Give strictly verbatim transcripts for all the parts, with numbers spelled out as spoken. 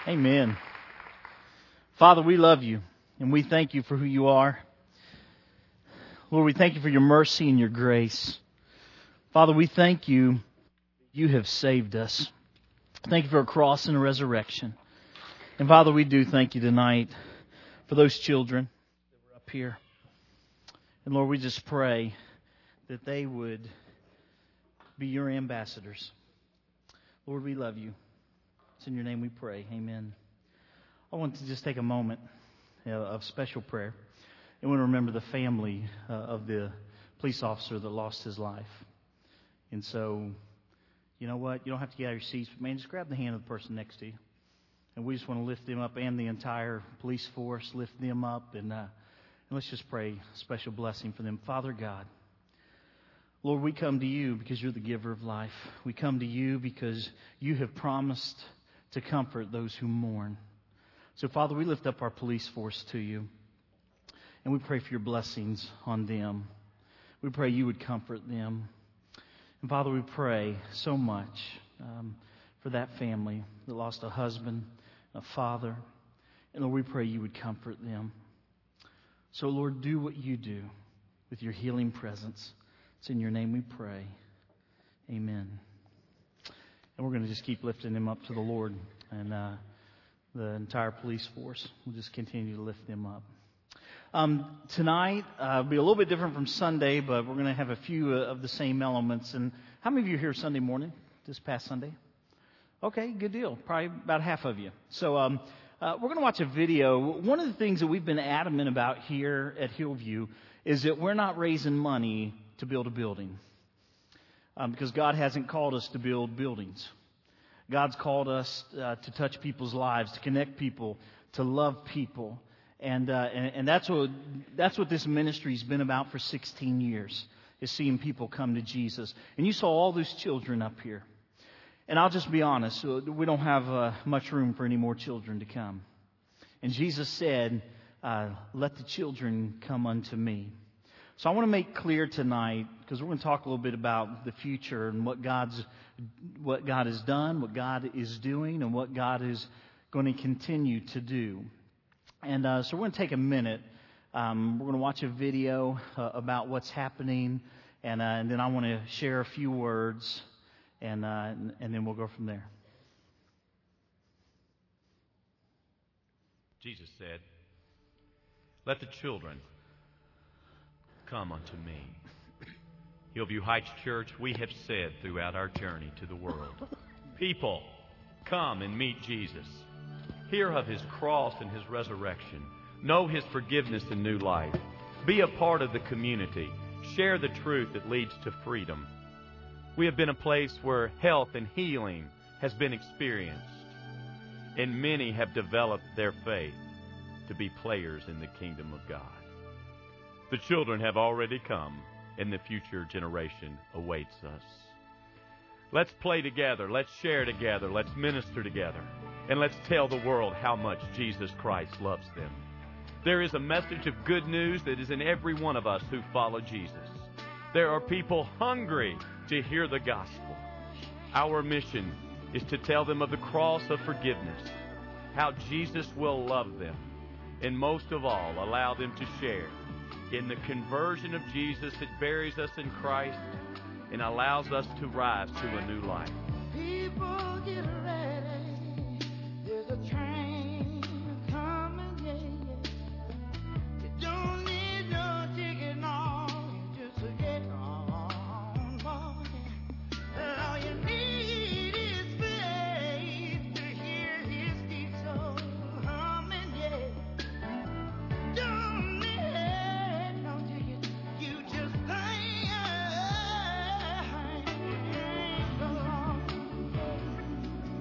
Amen. Father, we love you, and we thank you for who you are. Lord, we thank you for your mercy and your grace. Father, we thank you you have saved us. Thank you for a cross and a resurrection. And Father, we do thank you tonight for those children that were up here. And Lord, we just pray that they would be your ambassadors. Lord, we love you. It's in your name we pray. Amen. I want to just take a moment uh, of special prayer. I want to remember the family uh, of the police officer that lost his life. And so, you know what? You don't have to get out of your seats, but man, just grab the hand of the person next to you. And we just want to lift them up, and the entire police force, lift them up. And, uh, and let's just pray a special blessing for them. Father God, Lord, we come to you because you're the giver of life. We come to you because you have promised to comfort those who mourn. So, Father, we lift up our police force to you, and we pray for your blessings on them. We pray you would comfort them. And, Father, we pray so much um, for that family that lost a husband, a father. And, Lord, we pray you would comfort them. So, Lord, do what you do with your healing presence. It's in your name we pray. Amen. And we're going to just keep lifting them up to the Lord. And uh, the entire police force will just continue to lift them up. Um, tonight uh, will be a little bit different from Sunday, but we're going to have a few uh, of the same elements. And how many of you are here Sunday morning, this past Sunday? Okay, good deal. Probably about half of you. So um, uh, we're going to watch a video. One of the things that we've been adamant about here at Hillview is that we're not raising money to build a building. Um, because God hasn't called us to build buildings. God's called us uh, to touch people's lives, to connect people, to love people. And, uh, and and that's what that's what this ministry's been about for sixteen years, is seeing people come to Jesus. And you saw all those children up here. And I'll just be honest, we don't have uh, much room for any more children to come. And Jesus said, uh, let the children come unto me. So I want to make clear tonight, because we're going to talk a little bit about the future and what God's what God has done, what God is doing, and what God is going to continue to do. And uh, so we're going to take a minute. Um, we're going to watch a video uh, about what's happening, and, uh, and then I want to share a few words, and, uh, and and then we'll go from there. Jesus said, "Let the children come unto me." Hillview Heights Church, we have said throughout our journey to the world, people, come and meet Jesus. Hear of His cross and His resurrection. Know His forgiveness and new life. Be a part of the community. Share the truth that leads to freedom. We have been a place where health and healing has been experienced, and many have developed their faith to be players in the kingdom of God. The children have already come, and the future generation awaits us. Let's play together. Let's share together. Let's minister together. And let's tell the world how much Jesus Christ loves them. There is a message of good news that is in every one of us who follow Jesus. There are people hungry to hear the gospel. Our mission is to tell them of the cross of forgiveness, how Jesus will love them, and most of all, allow them to share in the conversion of Jesus that buries us in Christ and allows us to rise to a new life. People get ready. There's a train coming, yeah, yeah. You don't need no ticket, no. You just get on board. And all you need is faith to hear His deep soul humming, yeah. Don't need no ticket. You just think so long.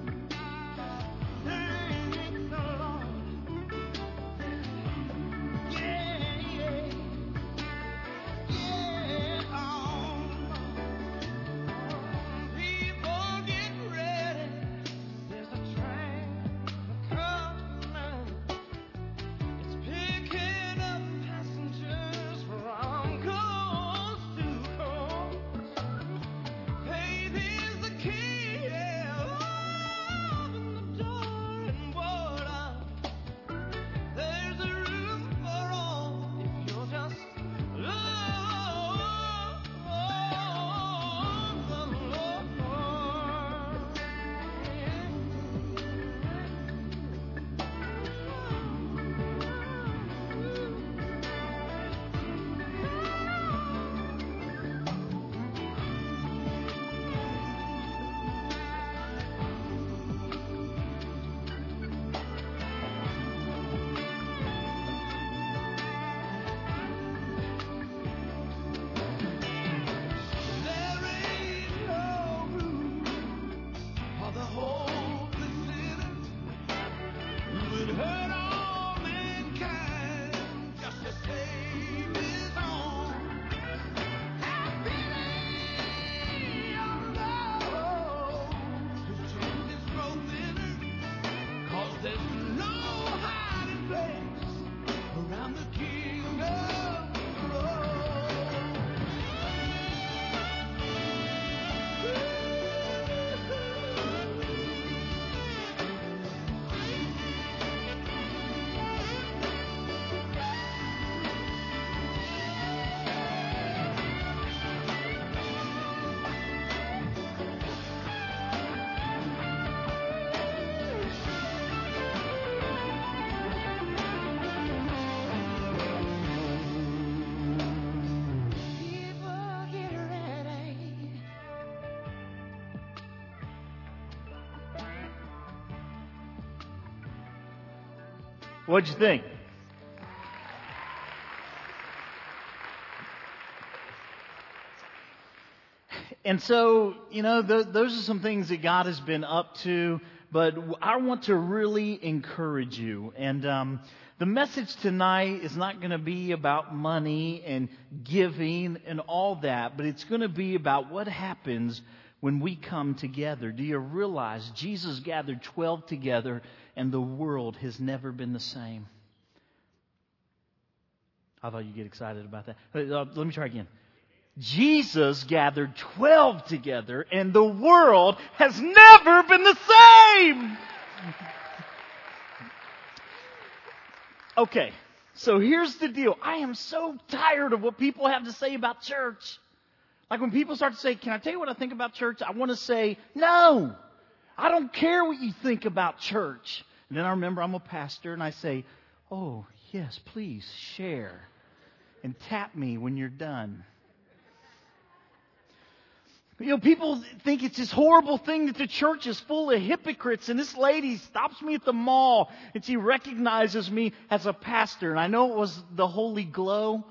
There's no hiding place around the kingdom road. People get ready. What'd you think? And so, you know, th- those are some things that God has been up to, but I want to really encourage you. And um, the message tonight is not going to be about money and giving and all that, but it's going to be about what happens when we come together. Do you realize Jesus gathered twelve together and the world has never been the same? I thought you'd get excited about that. Uh, let me try again. Jesus gathered twelve together and the world has never been the same. Okay, so here's the deal. I am so tired of what people have to say about church. Like when people start to say, can I tell you what I think about church? I want to say, no, I don't care what you think about church. And then I remember I'm a pastor and I say, oh, yes, please share and tap me when you're done. You know, people think it's this horrible thing that the church is full of hypocrites. And this lady stops me at the mall and she recognizes me as a pastor. And I know it was the Holy Glow.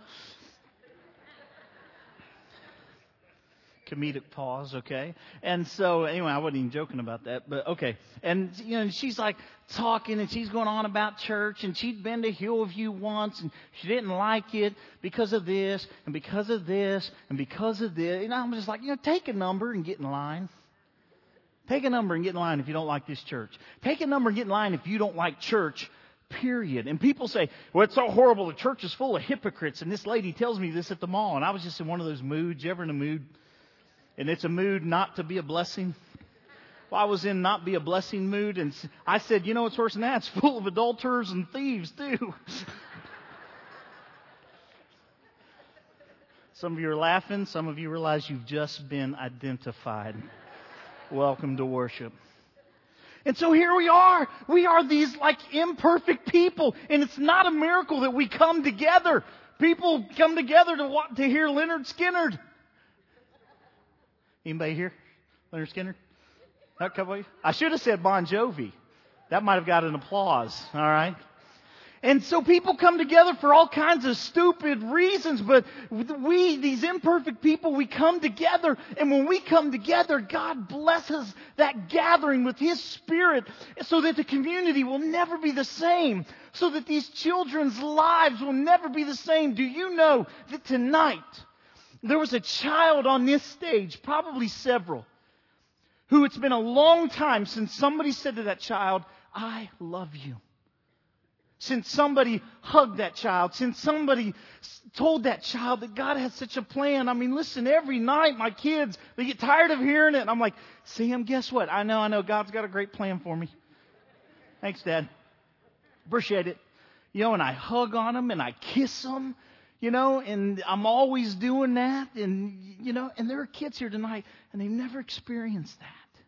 Comedic pause, okay? And so, anyway, I wasn't even joking about that, but okay. And, you know, she's like talking and she's going on about church and she'd been to Hillview once and she didn't like it because of this and because of this and because of this. And I'm just like, you know, take a number and get in line. Take a number and get in line if you don't like this church. Take a number and get in line if you don't like church, period. And people say, well, it's so horrible. The church is full of hypocrites. And this lady tells me this at the mall. And I was just in one of those moods. You ever in a mood? And it's a mood not to be a blessing. Well, I was in not be a blessing mood. And I said, you know what's worse than that? It's full of adulterers and thieves, too. Some of you are laughing. Some of you realize you've just been identified. Welcome to worship. And so here we are. We are these like imperfect people. And it's not a miracle that we come together. People come together to, to hear Leonard Skinner. Anybody here? Leonard Skinner? A couple of you? I should have said Bon Jovi. That might have got an applause. All right. And so people come together for all kinds of stupid reasons, but we, these imperfect people, we come together, and when we come together, God blesses that gathering with His Spirit so that the community will never be the same, so that these children's lives will never be the same. Do you know that tonight there was a child on this stage, probably several, who it's been a long time since somebody said to that child, I love you. Since somebody hugged that child, since somebody told that child that God has such a plan. I mean, listen, every night my kids, they get tired of hearing it. And I'm like, Sam, guess what? I know, I know, God's got a great plan for me. Thanks, Dad. Appreciate it. You know, and I hug on them and I kiss them. You know, and I'm always doing that. And, you know, and there are kids here tonight and they've never experienced that.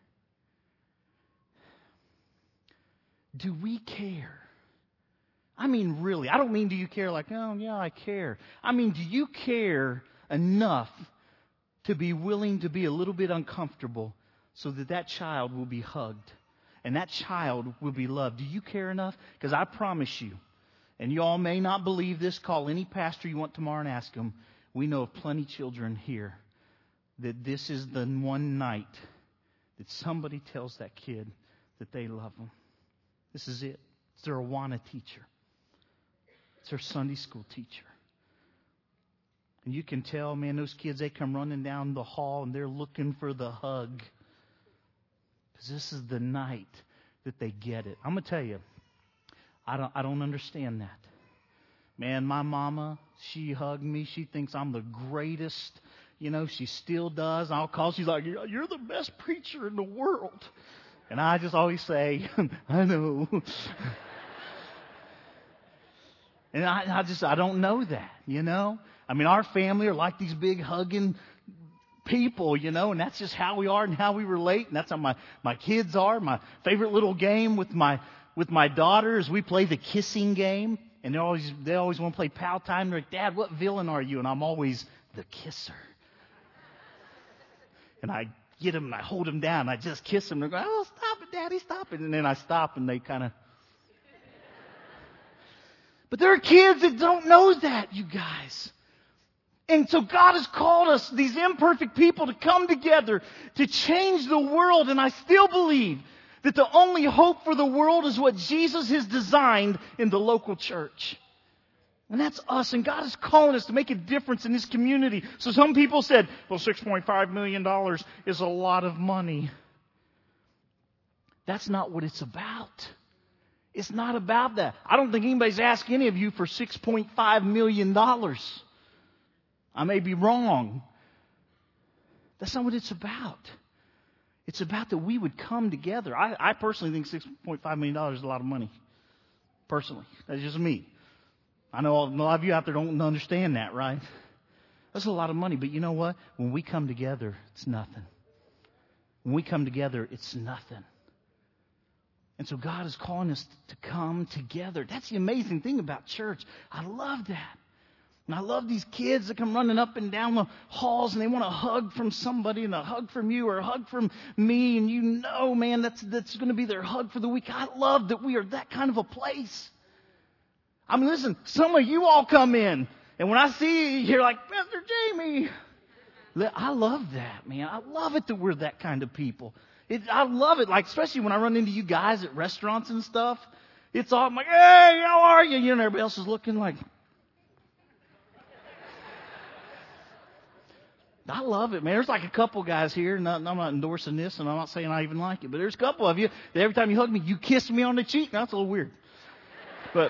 Do we care? I mean, really. I don't mean do you care like, oh, yeah, I care. I mean, do you care enough to be willing to be a little bit uncomfortable so that that child will be hugged and that child will be loved? Do you care enough? Because I promise you, and you all may not believe this, call any pastor you want tomorrow and ask them. We know of plenty of children here that this is the one night that somebody tells that kid that they love them. This is it. It's their Awana teacher. It's their Sunday school teacher. And you can tell, man, those kids, they come running down the hall and they're looking for the hug. Because this is the night that they get it. I'm going to tell you, I don't, I don't understand that. Man, my mama, she hugged me. She thinks I'm the greatest. You know, she still does. I'll call. She's like, you're the best preacher in the world. And I just always say, I know. And I, I just, I don't know that, you know. I mean, our family are like these big hugging people, you know, and that's just how we are and how we relate. And that's how my, my kids are. My favorite little game with my, with my daughters, we play the kissing game. And they always, they always want to play pal time. They're like, Dad, what villain are you? And I'm always the kisser. And I get them and I hold them down. And I just kiss them. They're going, oh, stop it, Daddy, stop it. And then I stop and they kind of. But there are kids that don't know that, you guys. And so God has called us, these imperfect people, to come together to change the world. And I still believe that the only hope for the world is what Jesus has designed in the local church. And that's us. And God is calling us to make a difference in this community. So some people said, well, six point five million dollars is a lot of money. That's not what it's about. It's not about that. I don't think anybody's asked any of you for six point five million dollars. I may be wrong. That's not what it's about. It's about that we would come together. I, I personally think six point five million dollars is a lot of money. Personally. That's just me. I know a lot of you out there don't understand that, right? That's a lot of money. But you know what? When we come together, it's nothing. When we come together, it's nothing. And so God is calling us to come together. That's the amazing thing about church. I love that. And I love these kids that come running up and down the halls and they want a hug from somebody and a hug from you or a hug from me. And you know, man, that's, that's going to be their hug for the week. I love that we are that kind of a place. I mean, listen, some of you all come in and when I see you, you're like, Mister Jamie. I love that, man. I love it that we're that kind of people. It, I love it, like especially when I run into you guys at restaurants and stuff. It's all I'm like, hey, how are you? You know, everybody else is looking like. I love it, man. There's like a couple guys here, and I'm not endorsing this, and I'm not saying I even like it, but there's a couple of you that every time you hug me, you kiss me on the cheek. Now, that's a little weird. But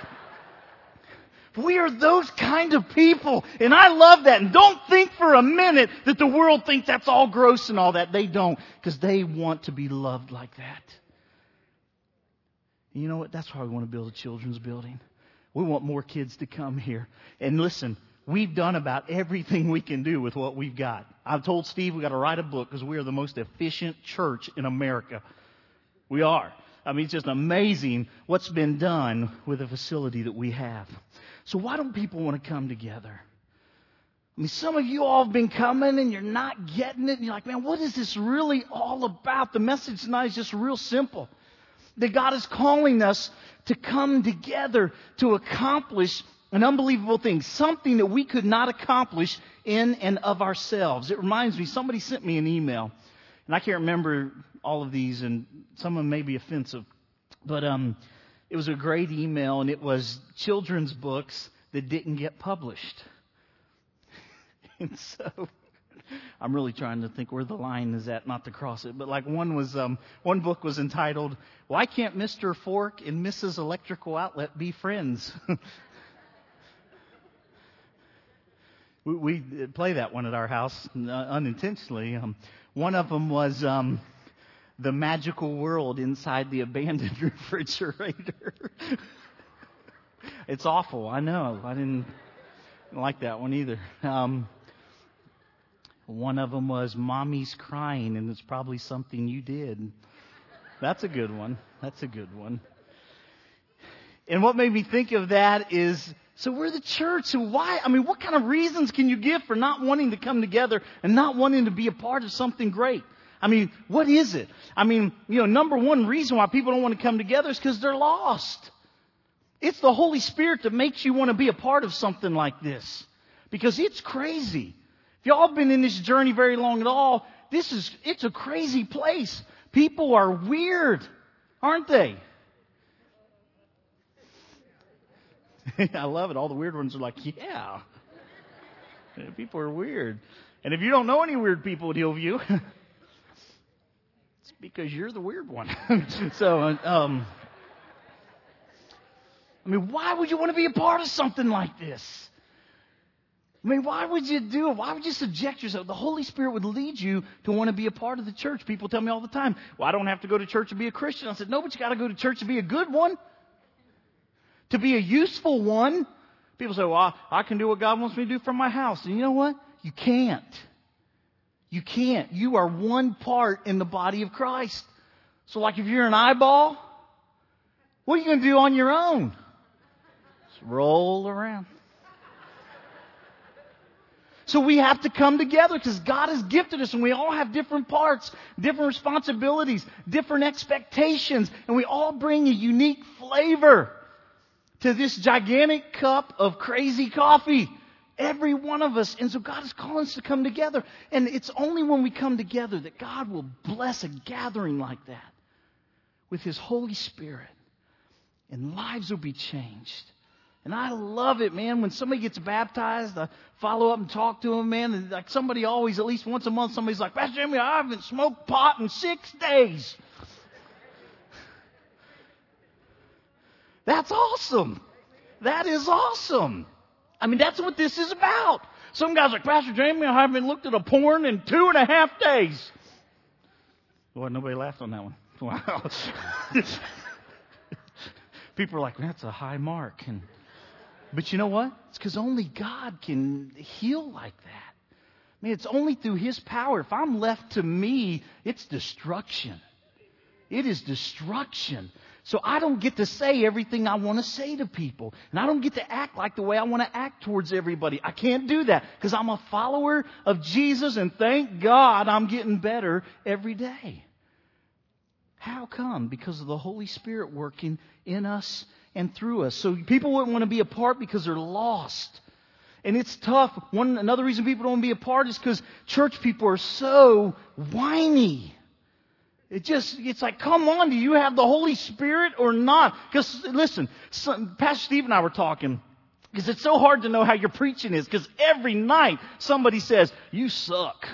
we are those kind of people, and I love that. And don't think for a minute that the world thinks that's all gross and all that. They don't, because they want to be loved like that. And you know what? That's why we want to build a children's building. We want more kids to come here. And listen, we've done about everything we can do with what we've got. I've told Steve we've got to write a book because we are the most efficient church in America. We are. I mean, it's just amazing what's been done with the facility that we have. So why don't people want to come together? I mean, some of you all have been coming and you're not getting it. And you're like, man, what is this really all about? The message tonight is just real simple. That God is calling us to come together to accomplish an unbelievable thing. Something that we could not accomplish in and of ourselves. It reminds me, somebody sent me an email. And I can't remember all of these, and some of them may be offensive. But um, it was a great email, and it was children's books that didn't get published. And so I'm really trying to think where the line is at, not to cross it. But like one was, um, one book was entitled, "Why Can't Mister Fork and Missus Electrical Outlet Be Friends?" we, we play that one at our house uh, unintentionally. Um, one of them was um, The Magical World Inside the Abandoned Refrigerator. It's awful, I know. I didn't like that one either. Um, one of them was Mommy's Crying, and it's probably something you did. That's a good one. That's a good one. And what made me think of that is, so we're the church, so why? I mean, what kind of reasons can you give for not wanting to come together and not wanting to be a part of something great? I mean, what is it? I mean, you know, number one reason why people don't want to come together is because they're lost. It's the Holy Spirit that makes you want to be a part of something like this. Because it's crazy. If y'all been in this journey very long at all, this is, it's a crazy place. People are weird, aren't they? I love it. All the weird ones are like, yeah. People are weird. And if you don't know any weird people at Hillview, it's because you're the weird one. so, um, I mean, why would you want to be a part of something like this? I mean, why would you do it? Why would you subject yourself? The Holy Spirit would lead you to want to be a part of the church. People tell me all the time, well, I don't have to go to church to be a Christian. I said, no, but you got to go to church to be a good one. To be a useful one. People say, well, I, I can do what God wants me to do from my house. And you know what? You can't. You can't. You are one part in the body of Christ. So like if you're an eyeball, what are you going to do on your own? Just roll around. So we have to come together because God has gifted us and we all have different parts, different responsibilities, different expectations, and we all bring a unique flavor to this gigantic cup of crazy coffee. Every one of us. And so God is calling us to come together. And it's only when we come together that God will bless a gathering like that with His Holy Spirit. And lives will be changed. And I love it, man. When somebody gets baptized, I follow up and talk to them, man. And like somebody always, at least once a month, somebody's like, Pastor Jimmy, I haven't smoked pot in six days. That's awesome. That is awesome. I mean, that's what this is about. Some guys are like, Pastor Jamie, I haven't looked at a porn in two and a half days. Boy, nobody laughed on that one. Wow. People are like, that's a high mark. And, but you know what? It's because only God can heal like that. I mean, it's only through His power. If I'm left to me, it's destruction. It is destruction. So I don't get to say everything I want to say to people. And I don't get to act like the way I want to act towards everybody. I can't do that because I'm a follower of Jesus, and thank God I'm getting better every day. How come? Because of the Holy Spirit working in us and through us. So people wouldn't want to be a part because they're lost. And it's tough. One another reason people don't want to be a part is because church people are so whiny. It just, it's like, come on, do you have the Holy Spirit or not? Because, listen, some, Pastor Steve and I were talking, because it's so hard to know how your preaching is, because every night somebody says, you suck.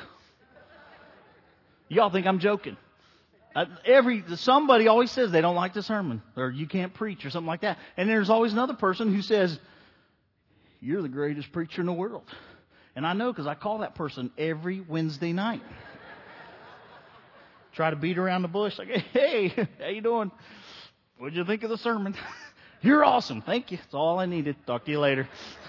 Y'all think I'm joking. Uh, every Somebody always says they don't like the sermon, or you can't preach, or something like that. And there's always another person who says, you're the greatest preacher in the world. And I know because I call that person every Wednesday night. Try to beat around the bush. Like, hey, how you doing? What'd you think of the sermon? You're awesome. Thank you. That's all I needed. Talk to you later.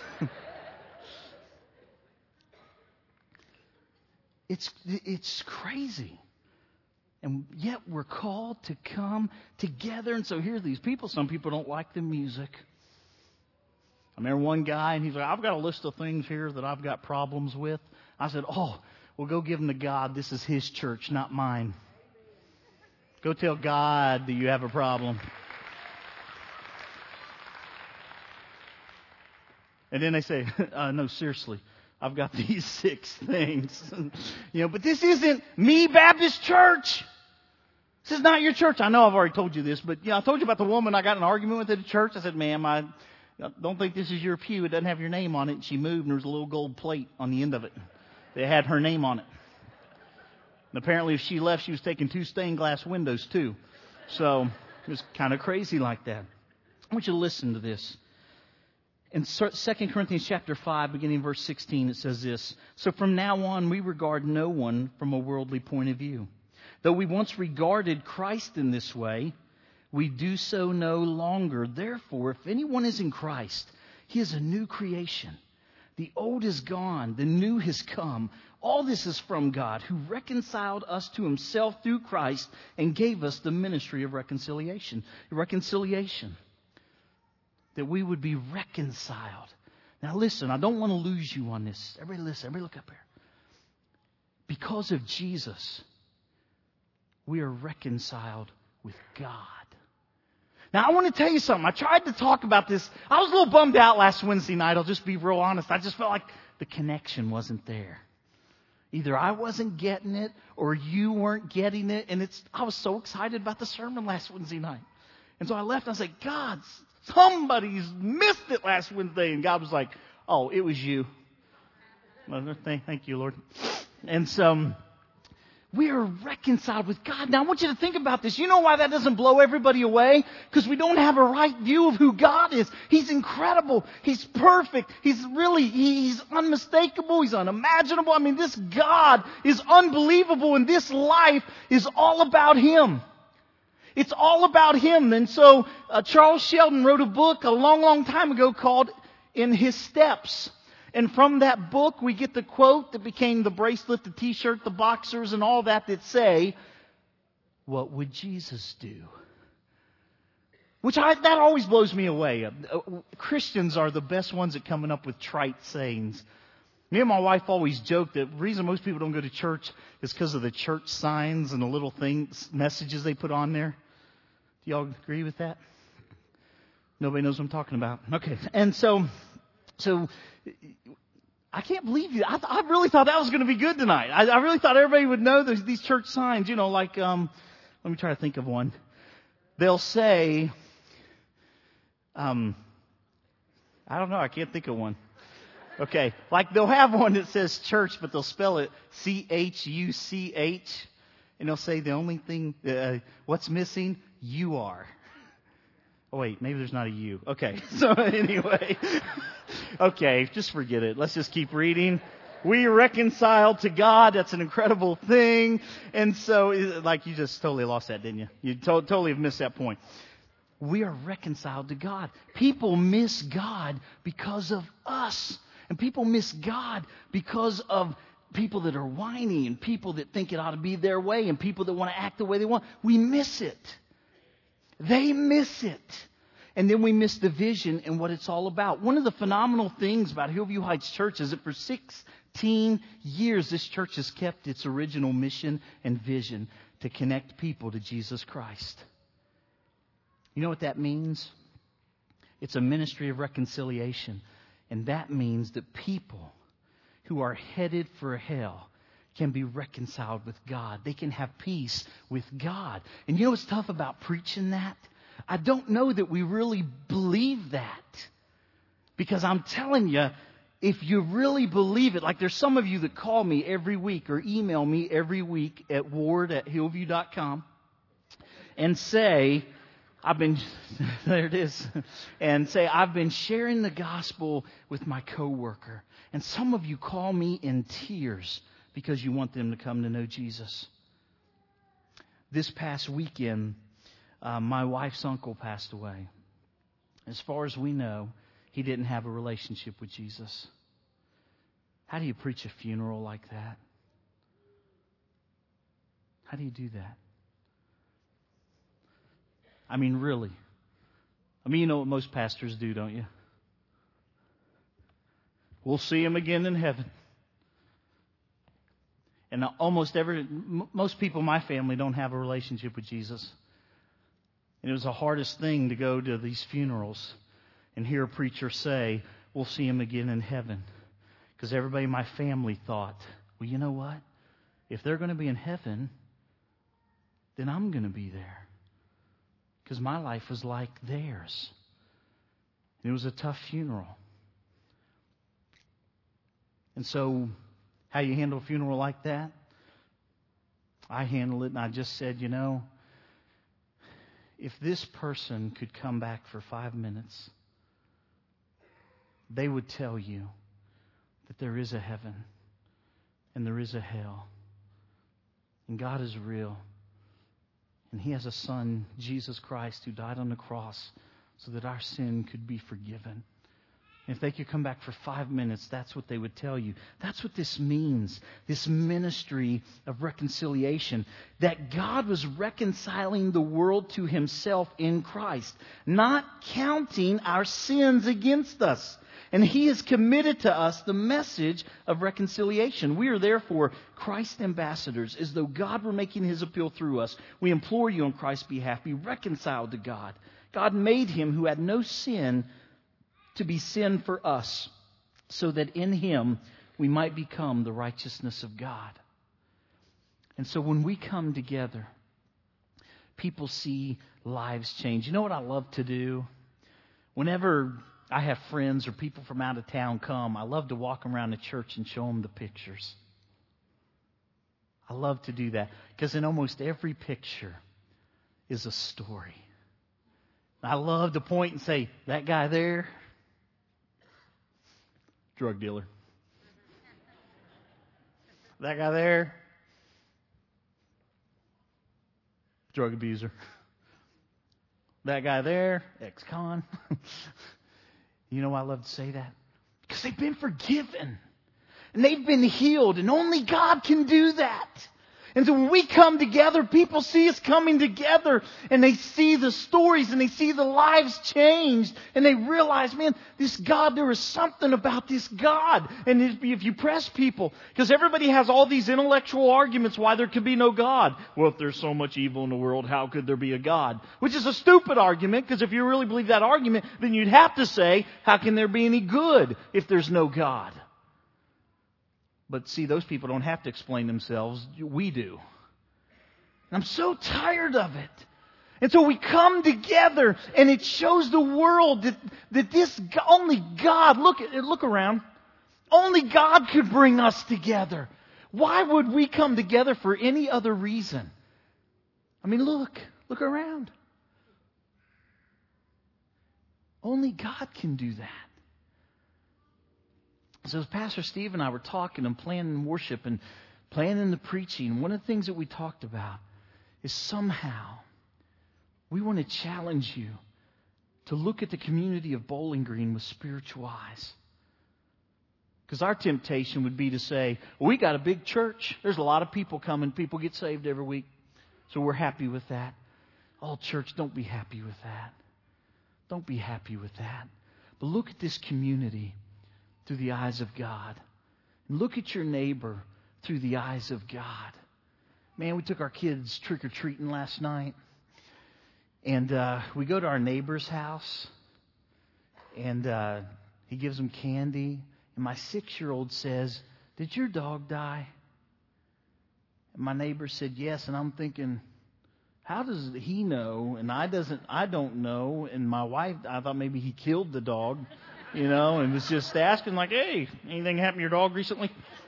it's it's crazy. And yet we're called to come together. And so here are these people. Some people don't like the music. I remember one guy, and he's like, I've got a list of things here that I've got problems with. I said, oh, well, go give them to God. This is His church, not mine. Go tell God that you have a problem. And then they say, uh, no, seriously, I've got these six things. You know, but this isn't Me Baptist Church. This is not your church. I know I've already told you this, but you know, I told you about the woman I got in an argument with at the church. I said, ma'am, I don't think this is your pew. It doesn't have your name on it. And she moved, and there was a little gold plate on the end of it. They had her name on it. And apparently if she left, she was taking two stained glass windows too. So it was kind of crazy like that. I want you to listen to this. In Second Corinthians chapter five, beginning in verse sixteen, it says this. So from now on, we regard no one from a worldly point of view. Though we once regarded Christ in this way, we do so no longer. Therefore, if anyone is in Christ, he is a new creation. The old is gone, the new has come. All this is from God, who reconciled us to Himself through Christ and gave us the ministry of reconciliation. Reconciliation. That we would be reconciled. Now listen, I don't want to lose you on this. Everybody listen, everybody look up here. Because of Jesus, we are reconciled with God. Now, I want to tell you something. I tried to talk about this. I was a little bummed out last Wednesday night. I'll just be real honest. I just felt like the connection wasn't there. Either I wasn't getting it or you weren't getting it. And it's I was so excited about the sermon last Wednesday night. And so I left and I said, God, somebody's missed it last Wednesday. And God was like, oh, it was you. Well, thank, thank you, Lord. And so We are reconciled with God. Now I want you to think about this. You know why that doesn't blow everybody away? Because we don't have a right view of who God is. He's incredible. He's perfect. He's really, he's unmistakable. He's unimaginable. I mean, this God is unbelievable, and this life is all about Him. It's all about Him. And so uh, Charles Sheldon wrote a book a long, long time ago called In His Steps. And from that book, we get the quote that became the bracelet, the t-shirt, the boxers, and all that that say, what would Jesus do? Which I, that always blows me away. Uh, Christians are the best ones at coming up with trite sayings. Me and my wife always joke that the reason most people don't go to church is because of the church signs and the little things, messages they put on there. Do y'all agree with that? Nobody knows what I'm talking about. Okay. And so, so I can't believe you. I, th- I really thought that was going to be good tonight. I, I really thought everybody would know those, these church signs, you know, like, um, let me try to think of one. They'll say, um, I don't know. I can't think of one. Okay. Like they'll have one that says church, but they'll spell it C H U C H. And they'll say the only thing, uh, what's missing? You are. Oh, wait, maybe there's not a U. Okay, so anyway. Okay, just forget it. Let's just keep reading. We reconciled to God. That's an incredible thing. And so, like, you just totally lost that, didn't you? You to- totally have missed that point. We are reconciled to God. People miss God because of us. And people miss God because of people that are whiny and people that think it ought to be their way and people that want to act the way they want. We miss it. They miss it. And then we miss the vision and what it's all about. One of the phenomenal things about Hillview Heights Church is that for sixteen years, this church has kept its original mission and vision to connect people to Jesus Christ. You know what that means? It's a ministry of reconciliation. And that means that people who are headed for hell can be reconciled with God. They can have peace with God. And you know what's tough about preaching that? I don't know that we really believe that. Because I'm telling you, if you really believe it, like there's some of you that call me every week or email me every week at ward at hillview dot com and say, I've been, there it is, and say, I've been sharing the gospel with my coworker. And some of you call me in tears because you want them to come to know Jesus. This past weekend, uh, my wife's uncle passed away. As far as we know, he didn't have a relationship with Jesus. How do you preach a funeral like that? How do you do that? I mean, really. I mean, you know what most pastors do, don't you? We'll see him again in heaven. And almost every, most people in my family don't have a relationship with Jesus. And it was the hardest thing to go to these funerals and hear a preacher say, we'll see him again in heaven. Because everybody in my family thought, well, you know what? If they're going to be in heaven, then I'm going to be there. Because my life was like theirs. And it was a tough funeral. And so, how you handle a funeral like that? I handled it and I just said, you know, if this person could come back for five minutes, they would tell you that there is a heaven and there is a hell. And God is real. And He has a Son, Jesus Christ, who died on the cross so that our sin could be forgiven. And if they could come back for five minutes, that's what they would tell you. That's what this means, this ministry of reconciliation. That God was reconciling the world to Himself in Christ, not counting our sins against us. And He has committed to us the message of reconciliation. We are therefore Christ's ambassadors, as though God were making His appeal through us. We implore you on Christ's behalf, be reconciled to God. God made Him who had no sin to be sin for us, so that in Him we might become the righteousness of God. And so when we come together, people see lives change. You know what I love to do? Whenever I have friends or people from out of town come, I love to walk around the church and show them the pictures. I love to do that because in almost every picture is a story. I love to point and say, that guy there, drug dealer. That guy there, drug abuser. That guy there, ex-con. You know why I love to say that? Because they've been forgiven. And they've been healed. And only God can do that. And so when we come together, people see us coming together. And they see the stories and they see the lives changed. And they realize, man, this God, there is something about this God. And if you press people, because everybody has all these intellectual arguments why there could be no God. Well, if there's so much evil in the world, how could there be a God? Which is a stupid argument, because if you really believe that argument, then you'd have to say, how can there be any good if there's no God? But see, those people don't have to explain themselves. We do. And I'm so tired of it. And so we come together and it shows the world that, that this only God, look, look around, only God could bring us together. Why would we come together for any other reason? I mean, look, look around. Only God can do that. So as Pastor Steve and I were talking and planning worship and planning the preaching, one of the things that we talked about is somehow we want to challenge you to look at the community of Bowling Green with spiritual eyes. Because our temptation would be to say, well, we got a big church. There's a lot of people coming. People get saved every week. So we're happy with that. Oh, church, don't be happy with that. Don't be happy with that. But look at this community through the eyes of God. And look at your neighbor through the eyes of God. Man, we took our kids trick-or-treating last night. And uh, we go to our neighbor's house. And uh, he gives them candy. And my six-year-old says, did your dog die? And my neighbor said, yes. And I'm thinking, how does he know? And I doesn't. I don't know. And my wife, I thought maybe he killed the dog. You know, and was just asking like, hey, anything happened to your dog recently?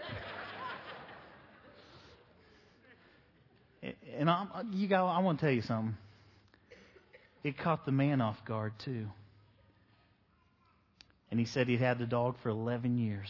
And I, you go, I want to tell you something. It caught the man off guard too. And he said he'd had the dog for eleven years.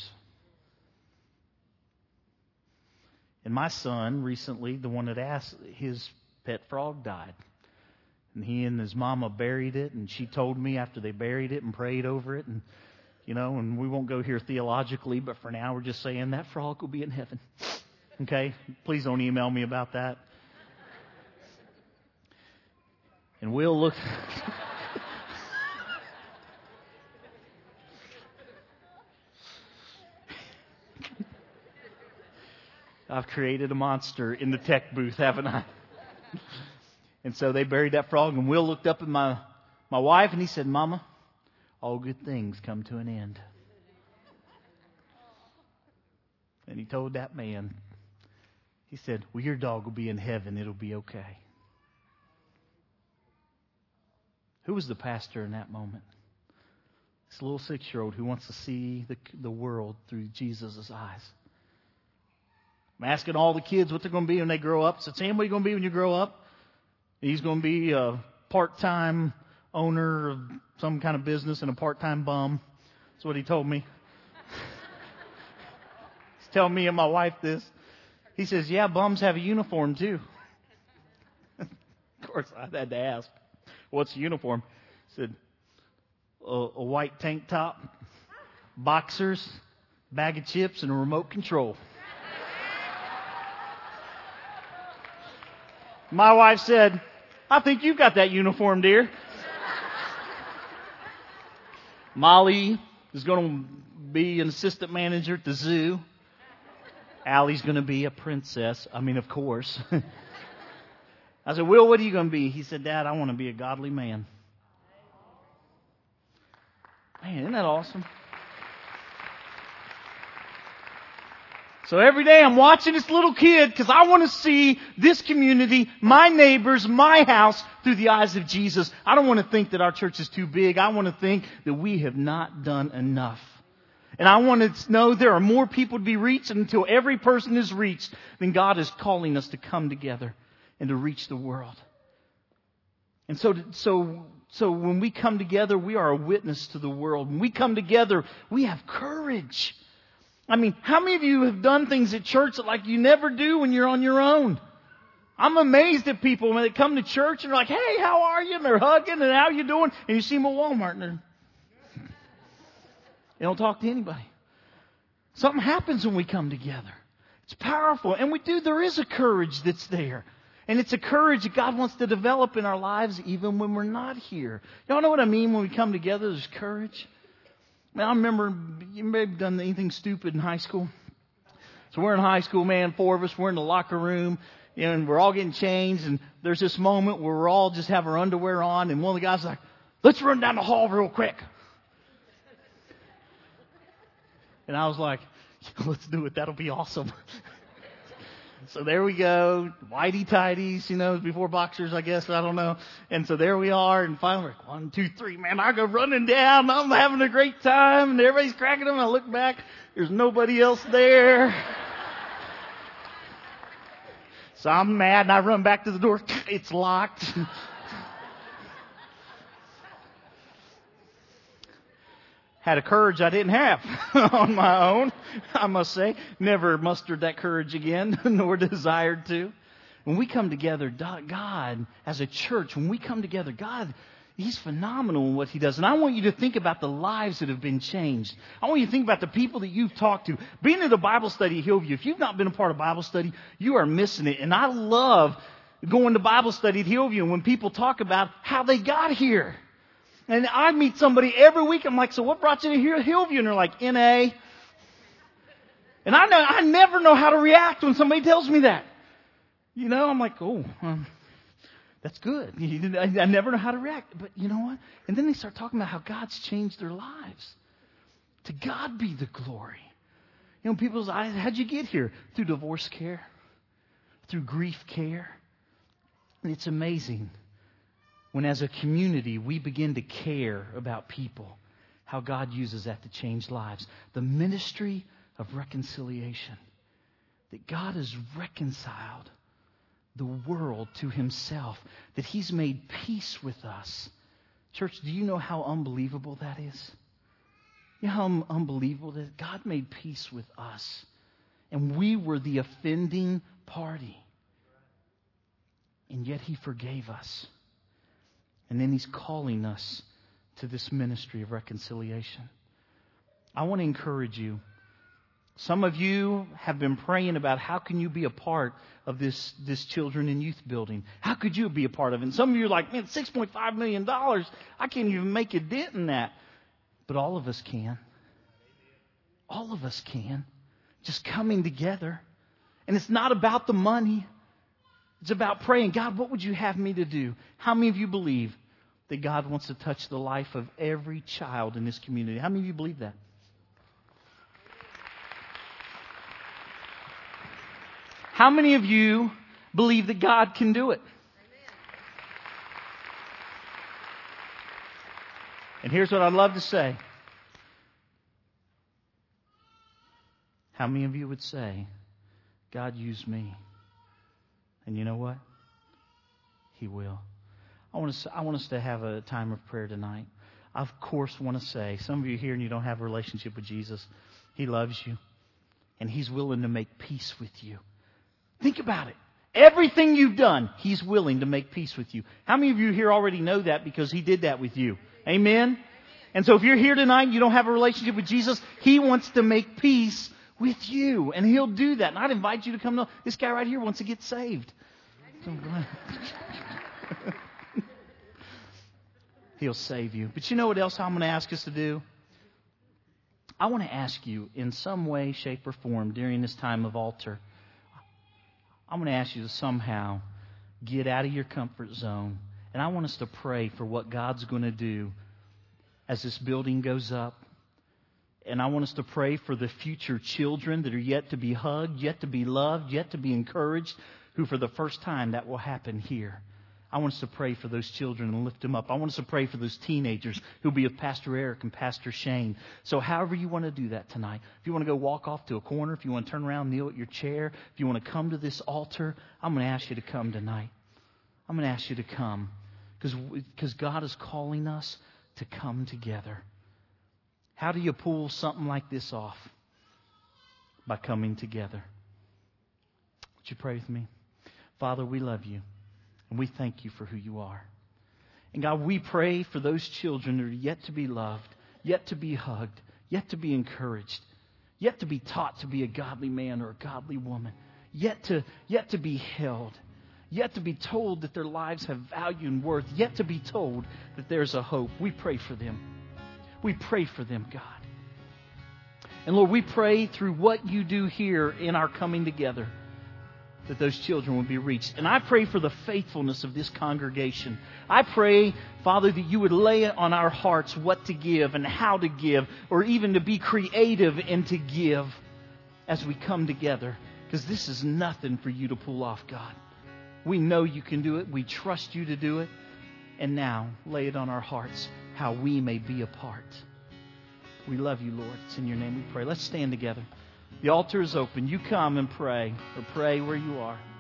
And my son recently, the one that asked, his pet frog died. And he and his mama buried it, and she told me after they buried it and prayed over it, and you know, and we won't go here theologically, but for now we're just saying that frog will be in heaven. Okay? Please don't email me about that. And we'll look. I've created a monster in the tech booth, haven't I? And so they buried that frog, and Will looked up at my, my wife, and he said, Mama, all good things come to an end. And he told that man, he said, well, your dog will be in heaven. It'll be okay. Who was the pastor in that moment? This little six-year-old who wants to see the, the world through Jesus' eyes. I'm asking all the kids what they're going to be when they grow up. I said, Sam, what are you going to be when you grow up? He's going to be a part-time owner of some kind of business and a part-time bum. That's what he told me. He's telling me and my wife this. He says, yeah, bums have a uniform too. Of course, I had to ask, what's the uniform? He said, a, a white tank top, boxers, bag of chips, and a remote control. My wife said, I think you've got that uniform, dear. Molly is going to be an assistant manager at the zoo. Allie's going to be a princess. I mean, of course. I said, Will, what are you going to be? He said, Dad, I want to be a godly man. Man, isn't that awesome? So every day I'm watching this little kid because I want to see this community, my neighbors, my house through the eyes of Jesus. I don't want to think that our church is too big. I want to think that we have not done enough. And I want to know there are more people to be reached, and until every person is reached, then God is calling us to come together and to reach the world. And so, so, so when we come together, we are a witness to the world. When we come together, we have courage. I mean, how many of you have done things at church that like you never do when you're on your own? I'm amazed at people when they come to church and they're like, hey, how are you? And they're hugging and how you doing? And you see them at Walmart and they're, they don't talk to anybody. Something happens when we come together. It's powerful. And we do, there is a courage that's there. And it's a courage that God wants to develop in our lives even when we're not here. Y'all know what I mean when we come together? There's courage. Man, I remember, you may have done anything stupid in high school. So we're in high school, man, four of us, we're in the locker room, you know, and we're all getting changed. And there's this moment where we're all just have our underwear on. And one of the guys is like, let's run down the hall real quick. And I was like, let's do it. That'll be awesome. So there we go, whitey-tighties, you know, before boxers, I guess, I don't know. And so there we are, and finally we're like, one, two, three, man, I go running down, I'm having a great time, and everybody's cracking them, and I look back, there's nobody else there. So I'm mad, and I run back to the door, it's locked. Had a courage I didn't have on my own, I must say. Never mustered that courage again, nor desired to. When we come together, God, as a church, when we come together, God, He's phenomenal in what He does. And I want you to think about the lives that have been changed. I want you to think about the people that you've talked to. Being at a Bible study at Hillview, if you've not been a part of Bible study, you are missing it. And I love going to Bible study at Hillview and when people talk about how they got here. And I meet somebody every week. I'm like, so what brought you to here, Hillview? And they're like, N A. And I know I never know how to react when somebody tells me that. You know, I'm like, oh, um, that's good. I never know how to react. But you know what? And then they start talking about how God's changed their lives. To God be the glory. You know, people's eyes, how'd you get here? Through divorce care, through grief care. And it's amazing. When as a community we begin to care about people, how God uses that to change lives. The ministry of reconciliation. That God has reconciled the world to Himself. That He's made peace with us. Church, do you know how unbelievable that is? You know how unbelievable that is? God made peace with us. And we were the offending party. And yet He forgave us. And then He's calling us to this ministry of reconciliation. I want to encourage you. Some of you have been praying about how can you be a part of this, this children and youth building. How could you be a part of it? And some of you are like, man, six point five million dollars. I can't even make a dent in that. But all of us can. All of us can. Just coming together. And it's not about the money. It's about praying, God, what would you have me to do? How many of you believe that God wants to touch the life of every child in this community? How many of you believe that? How many of you believe that God can do it? And here's what I'd love to say. How many of you would say, God, use me? And you know what? He will. I want us, I want us to have a time of prayer tonight. I, of course, want to say, some of you here and you don't have a relationship with Jesus. He loves you. And He's willing to make peace with you. Think about it. Everything you've done, He's willing to make peace with you. How many of you here already know that because He did that with you? Amen? And so if you're here tonight and you don't have a relationship with Jesus, He wants to make peace with you. And He'll do that. And I'd invite you to come. To, this guy right here wants to get saved. So He'll save you. But you know what else I'm going to ask us to do? I want to ask you in some way, shape, or form during this time of altar, I'm going to ask you to somehow get out of your comfort zone. And I want us to pray for what God's going to do as this building goes up. And I want us to pray for the future children that are yet to be hugged, yet to be loved, yet to be encouraged, who for the first time that will happen here. I want us to pray for those children and lift them up. I want us to pray for those teenagers who'll be with Pastor Eric and Pastor Shane. So however you want to do that tonight, if you want to go walk off to a corner, if you want to turn around, kneel at your chair, if you want to come to this altar, I'm going to ask you to come tonight. I'm going to ask you to come because because God is calling us to come together. How do you pull something like this off? By coming together. Would you pray with me? Father, we love you. And we thank you for who you are. And God, we pray for those children that are yet to be loved, yet to be hugged, yet to be encouraged, yet to be taught to be a godly man or a godly woman, yet to, yet to be held, yet to be told that their lives have value and worth, yet to be told that there's a hope. We pray for them. We pray for them, God. And Lord, we pray through what you do here in our coming together, that those children will be reached. And I pray for the faithfulness of this congregation. I pray, Father, that you would lay it on our hearts what to give and how to give, or even to be creative and to give as we come together. Because this is nothing for you to pull off, God. We know you can do it. We trust you to do it. And now, lay it on our hearts how we may be a part. We love you, Lord. It's in your name we pray. Let's stand together. The altar is open. You come and pray, or pray where you are.